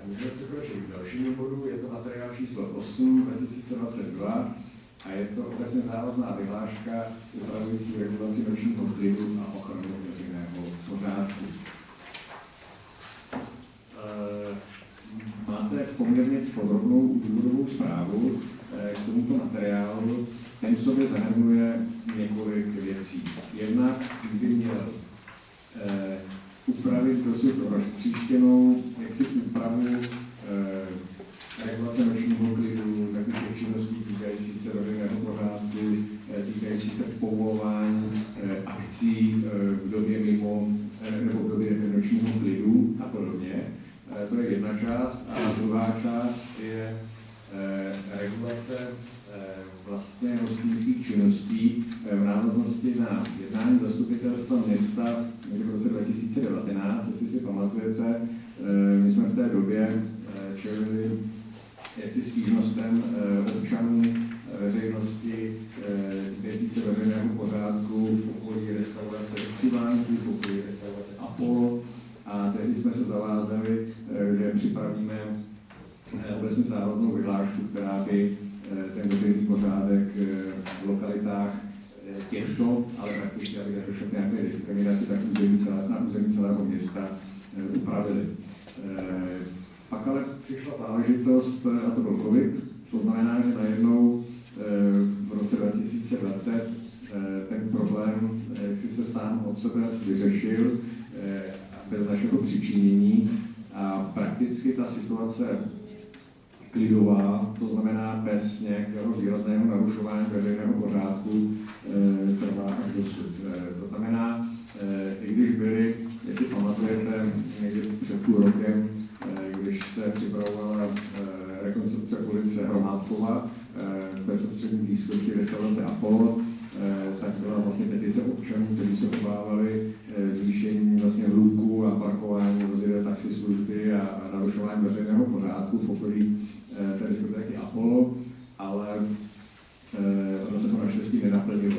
Můžeme překročit k dalšímu bodu, je to materiál číslo 8 2022 a je to obecně závazná vyhláška upravující regulaci nočního klidu a ochranu veřejného pořádku. Máte poměrně podrobnou důvodovou zprávu k tomuto materiálu. Ten v sobě zahrnuje několik věcí. Jednak by měl upravit dosud roztříštěnou úpravu regulace nočního klidu, takových činností týkající se veřejného pořádku, týkající se povolování akcí v době mimo nebo v době nočního klidu a podobně. To je jedna část. A druhá část je regulace vlastně hostinských činností v návaznosti na jednání zastupitelstva města v roce 2019, jestli si pamatujete, my jsme v té době čelili jaksi stížnostem občanů, veřejnosti, týkající se veřejného pořádku v okolí restaurace Přivánky, v okolí restaurace Apollo, a tehdy jsme se zavázali, že připravíme obecně závaznou vyhlášku, která by ten veřejný pořádek v lokalitách těchto, ale prakticky, aby nedošlo k nějaké diskriminaci, tak na území celého města upravili. Pak ale přišla záležitost, a to byl COVID, to znamená, že najednou v roce 2020 ten problém jaksi se sám od sebe vyřešil bez našeho přičinění a prakticky ta situace klidová, to znamená bez nějakého výrazného narušování veřejného pořádku, trvá až dosud. To znamená, i když byli, jestli pamatujete, někdy před půl rokem, když se připravovala rekonstrukce ulice Hromádkova v bezprostřední blízkosti restaurace Apollo, tak byla vlastně petice občanů, kteří se obávali zvýšení vlastně hluku a parkování vozidel taxislužby a narušování veřejného pořádku v okolí té diskotéky Apollo, ale ono se to naštěstí nenaplnilo.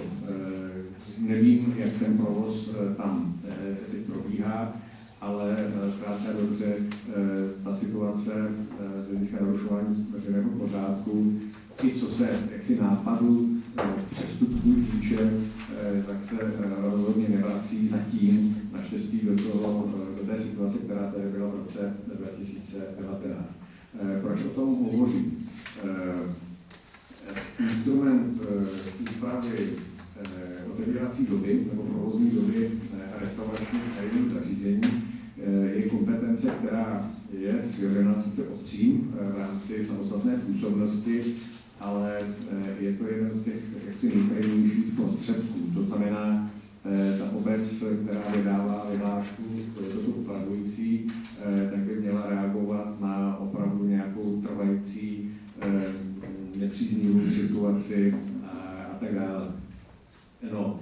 Nevím, jak ten provoz tam teď probíhá, ale zkrátka dobře ta situace z hlediska narušování veřejného pořádku, i co se jaksi nápadu přestupků týče, tak se rozhodně nevrací zatím naštěstí do té situace, která tady byla v roce 2019. Proč o tom hovořím? Instrument úpravy otevírací doby nebo provozní doby restauračních a jiných zařízení je kompetence, která je svěřena sice obcím v rámci samostatné působnosti, ale je to jeden z těch jaksi nejkrajnějších prostředků. To znamená, ta obec, která vydává vyhlášku, to upravující, tak by měla reagovat na opravdu nějakou trvající nepříznivou situaci a tak dále. No,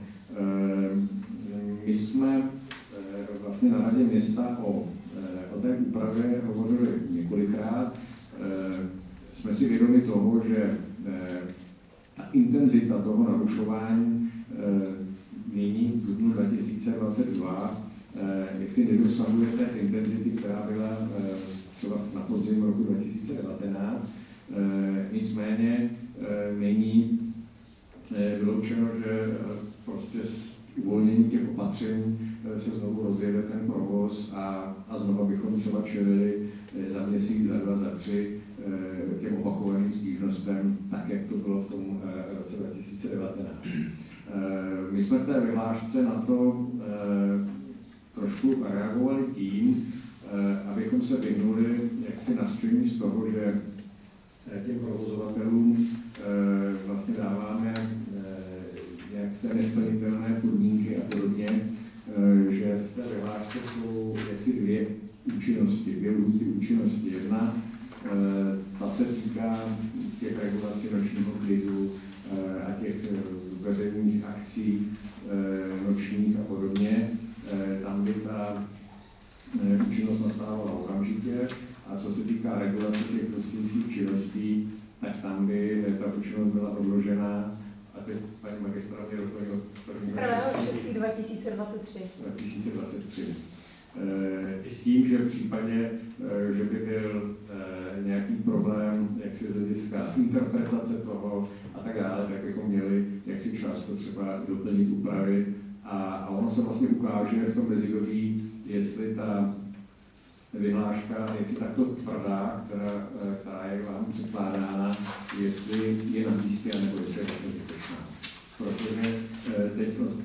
my jsme vlastně na radě města o té úpravě hovořili několikrát. Jsme si vědomi toho, že ta intenzita toho narušování nyní v dubnu 2022 jak si nedosahuje té intenzity, která byla třeba na podzim roku 2019. Nicméně není vyloučeno, že prostě s uvolněním těch opatření se znovu rozjede ten provoz a znovu bychom třeba čelili za měsíc, za 2, za 3 těm opakovaným stížnostem, tak jak to bylo v tom roce 2019. My jsme v té vyhlášce na to trošku reagovali tím, abychom se vyhnuli jaksi nařčení z toho, že těm provozovatelům vlastně dáváme nějaké nesplnitelné podmínky a podobně, že v té vyhlášce jsou jaksi dvě účinnosti, dvě lhůty účinnosti. Jedna, ta se týká těch regulací nočního klidu a těch veřejných akcí nočních a podobně. Tam by ta účinnost nastávala okamžitě. A co se týká regulace těch hostinských činností, tak tam by ta účinnost byla odložena. A teď paní magistra mě doplnila 1. 6. 2023. I s tím, že v případě, že by byl nějaký problém, jak si z hlediska interpretace toho a tak dále, tak bychom měli jak si často třeba doplnit, upravit a ono se vlastně ukáže v tom mezidobí, jestli ta vyhláška je takto tvrdá, která je vám předkládána, jestli je na místě, nebo jestli je vlastně zbytečná. Protože teď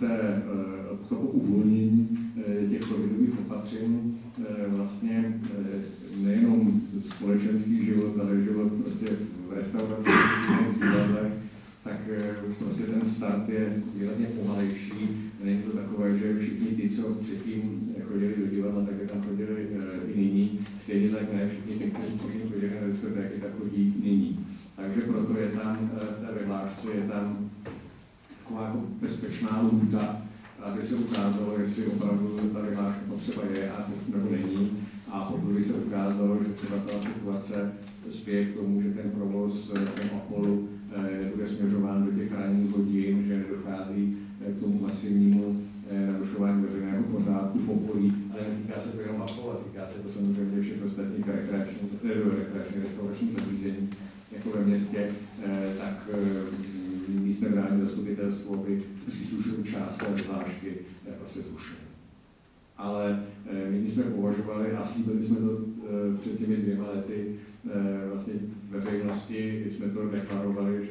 od toho uvolnění těch covidových opatření vlastně nejenom společenský život, ale život prostě v restauracích, v divadlech, tak prostě ten start je výrazně pomalejší. Není to takové, že všichni ty, co předtím chodili do divadla, tak je tam chodili i nyní. Stejně tak ne všichni ty, kteří předtím chodili na diskotéky, tak chodí nyní. Takže proto je tam v té vyhlášce je tam taková jako bezpečná lhůta, aby se ukázalo, jestli opravdu ta vyhláška potřeba je a nebo není. A pokud by se ukázalo, že třeba ta situace spěje k tomu, že ten provoz v Apollu nebude směřován do těch ranních hodin, že nedochází k tomu masivnímu narušování veřejného pořádku v okolí, ale netýká se to jenom Apollo, týká se to samozřejmě všech ostatních rekreačních restauračních zařízení, jako ve městě, tak místné vrátní zastupitelstvo by příslušnou část té vyhlášky prostě zrušili. Ale my jsme považovali a slíbili jsme to před těmi 2 lety vlastně veřejnosti, jsme to deklarovali,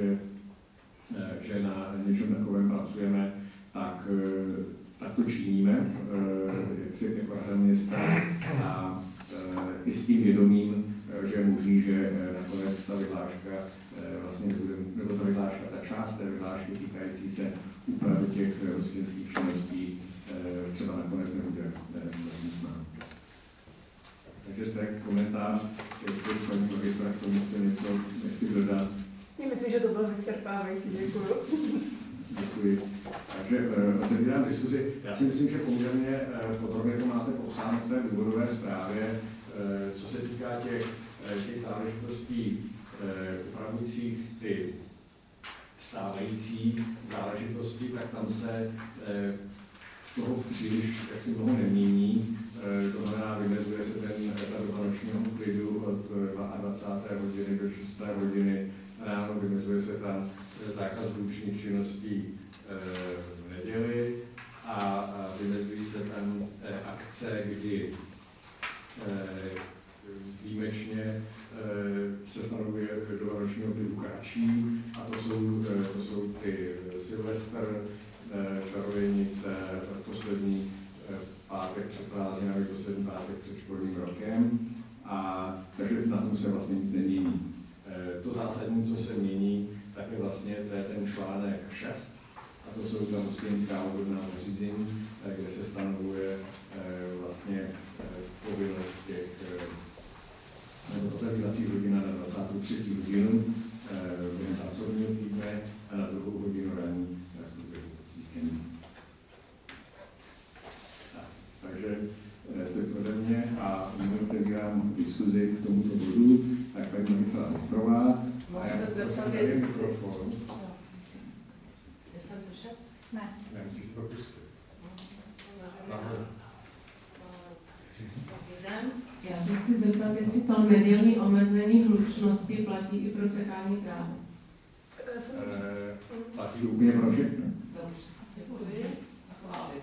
že na něčem takovém pracujeme, tak to činíme, jak si jako rada města a i s tím vědomím, že je možný, že nakonec ta vyhláška vlastně nebo ta vyhláška, ta část té vyhlášky týkající se úpravy těch hostinských činností třeba nakonec nebude znám. Takže to je komentář, jestli paní magistra k tomu chce něco nechci dodat. Já myslím, že to bylo vyčerpávající, děkuji. Děkuji. Takže otevírám diskuzi. Já si myslím, že poměrně podrobně to máte popsáno v té důvodové zprávě, co se týká těch záležitostí upravujících ty stávající záležitosti, tak tam se toho příliš jaksi mnoho nemění. To znamená, vymezuje se ten etap do nočního klidu od 22. hodiny do 6. hodiny ráno, vymezuje se tam zákaz výlučných činností v neděli a vymezují se tam akce, kdy výjimečně se stanovuje do nočního klidu kratší a to jsou ty Silvestr, čarodějnice, poslední pátek před prázdninami, poslední pátek před školním rokem. Takže na tom se vlastně nic nemění. To zásadní, co se mění, tak je vlastně ten článek 6, a to jsou ta hostinská odborná zařízení, kde se stanovuje vlastně povinnost těch nebo to zavírací hodina na 23. hodinu během pracovního týdne a na 2. hodinu ranní víkendu. Takže to je ode mě a nyní otevírám diskuzi k tomuto bodu. Tak paní magistra Ostrová. Můžu se zeptat, jestli... mikrofon. Jsem slyšet? Ne. Nemusíš to pustit. Já se chci zeptat, jestli to mediální omezení hlučnosti platí i pro sekání trávy. Platí úplně pro všechny. Dobře, děkuji a chválím.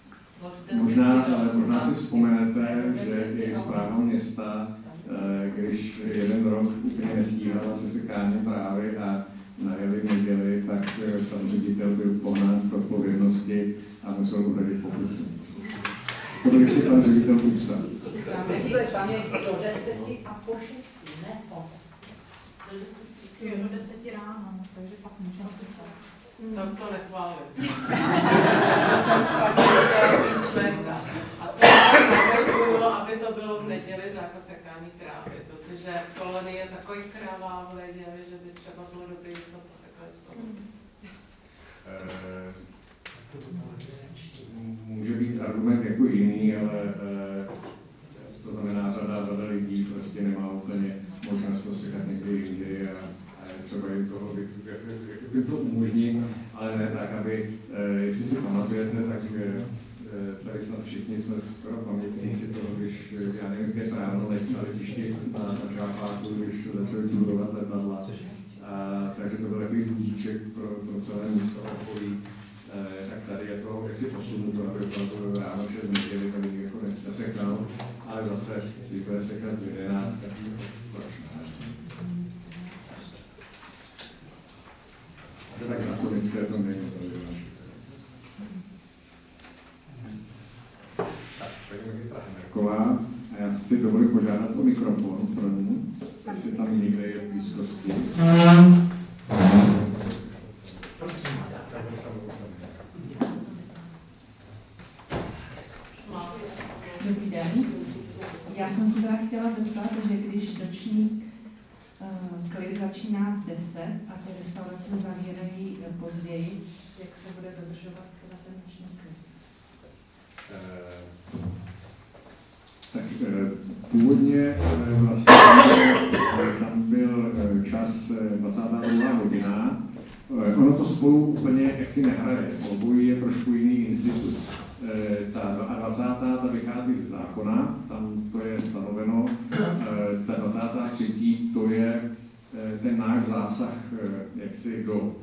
Možná si vzpomenete, že i správa města, když jeden rok úplně nestíhala se sekáním trávy a najeli neděli, tak tam ředitel byl pohnán k odpovědnosti a musel uhradit pokutu. To byl ještě pan ředitel Kupsa. Tam je do 10 a po 6, ne po. Do 10 ráno, takže pak můžeme se psát. Tak to nechválím. To jsem špatně udělal písmenka. A to navrhuju, aby to bylo v neděli zákaz sekání trávy, protože v kolonii je takový kravá v neděli, že by třeba bylo dobré, když to posekali slovo. Může být argument jako jiný, ale to znamená, řada lidí prostě nemá úplně možnost to sekat někdy jindy a třeba jim to umožní, ale ne tak, aby, jestli si pamatujete, tak tady snad všichni jsme skoro pamětní si když, já nevím, kde ráno letí na letišti na Šápáku, když začali turovat letadla. Takže to byl takový budíček pro celé místo okolí. Tak tady je to jaksi posunuto, aby opravdu ráno 6 neděli tady jako nesekal, ale zase, když bude sekat v 11, tak to tak nakonické to není. Tak, paní magistra Hemerková, a já si dovolím požádat o mikrofon pro ní, jestli tam někde je v blízkosti. Prosím, Dobrý den. Já jsem se teda chtěla zeptat, že když ročník klid začíná v 10 a ty restaurace zavírají později, jak se bude dodržovat teda ten roční klid? Tak původně vlastně tam byl čas 22. hodina. Ono to spolu úplně jaksi nehraje. Obojí je trošku jiný institut. Ta 22. ta vychází ze zákona, tam to je stanoveno. Ta 23. to je ten náš zásah jaksi do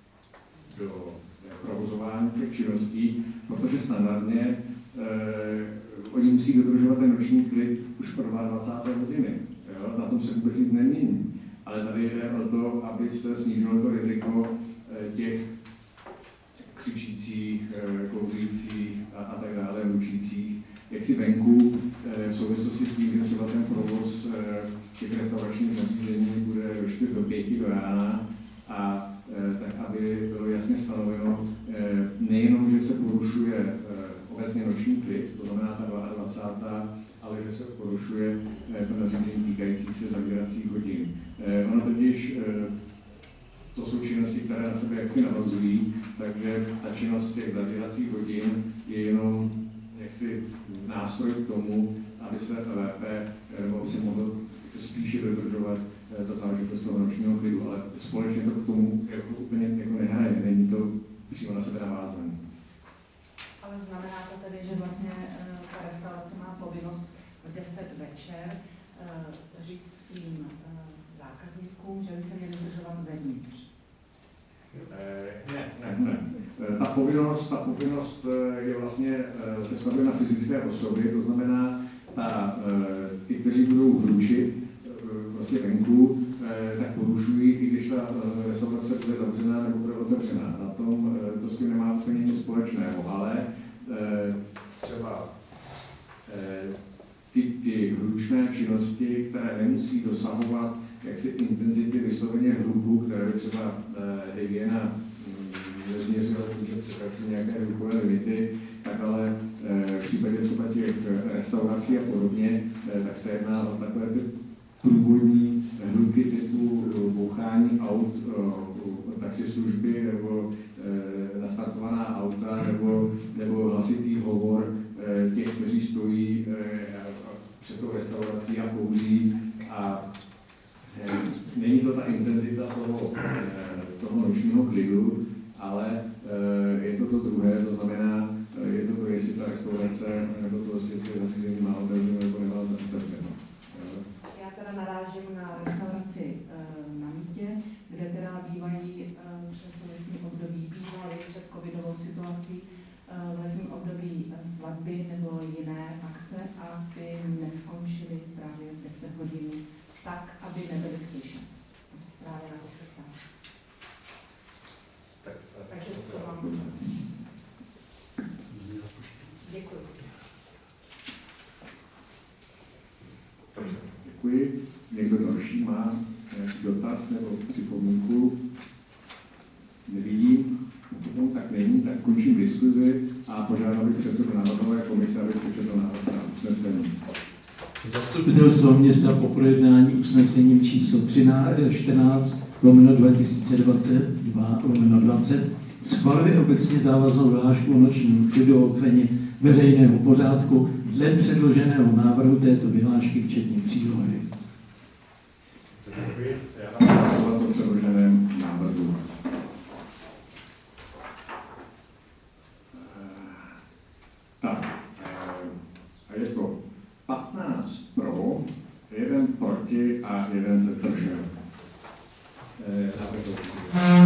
provozování těch činností, protože standardně oni musí dodržovat ten roční klid už pro 22. hodiny. Jo? Na tom se vůbec nic nemění. Ale tady jde o to, aby se snížilo to riziko těch křičících, kouřících a tak dále, ručících, jak si venku v souvislosti s tím, že třeba ten provoz těch restauračních zařízení bude do 4 do 5 do rána a tak, aby bylo jasně stanoveno nejenom, že se porušuje obecně noční klid, to znamená ta 22., ale že se porušuje to nařízení týkající se zavíracích hodin. Ono totiž to jsou činnosti, které na sebe jaksi navazují, takže ta činnost těch zavíracích hodin je jenom jaksi nástroj k tomu, aby se lépe, aby se mohlo spíše dodržovat ta záležitost toho nočního klidu, ale společně to k tomu jako úplně jako nehraje, není to přímo na sebe navázané. Ale znamená to tedy, že vlastně ta restaurace má povinnost v 10 večer říct svým zákazníkům, že by se měli dodržovat vevnitř? Ne. Ta povinnost je vlastně se vztahuje na fyzické osoby, to znamená ty, kteří budou hlučit prostě venku, tak porušují, i když ta restaurace bude zavřená nebo bude otevřená. Na tom to s tím nemá úplně nic společného, ale třeba ty hlučné činnosti, které nemusí dosahovat jaksi intenzity vysloveně hluku, které by třeba hygiena nezměřila, že překračují nějaké hlukové limity, tak ale v případě třeba těch restaurací a podobně, tak se jedná o takové ty průvodní hluky typu bouchání aut, taxislužby nebo nastartovaná auta nebo hlasitý hovor těch, kteří stojí před tou restaurací a kouří. A není to ta intenzita toho nočního klidu, ale je to to druhé, to znamená, je to to, jestli ta restaurace nebo to hostinské zařízení má otevřeno nebo nemá otevřeno. Já teda narážím na restauraci na Mítě, kde teda bývají přes letní období, bývaly před covidovou situací v letním období svatby nebo jiné akce a ty neskončily právě v 10 hodin tak, aby nebyly slyšet. Právě na to se ptám. Takže to vám děkuji. Děkuji. Někdo další má dotaz nebo připomínku? Nevidím. Pokud tak není, tak končím diskuzi a požádal bych předsedu Národové komise, aby přečetl návrh na usnesení. Zastupitelstvo města po projednání usnesením číslo 14/2022/20 schvaluje obecně závaznou vyhlášku o nočním klidu o ochraně veřejného pořádku dle předloženého návrhu této vyhlášky, včetně přílohy. Děkuji. Já dám hlasovat o předloženém návrhu. Tak, a je to proti a 1 se zdržel. Návrh byl přijat.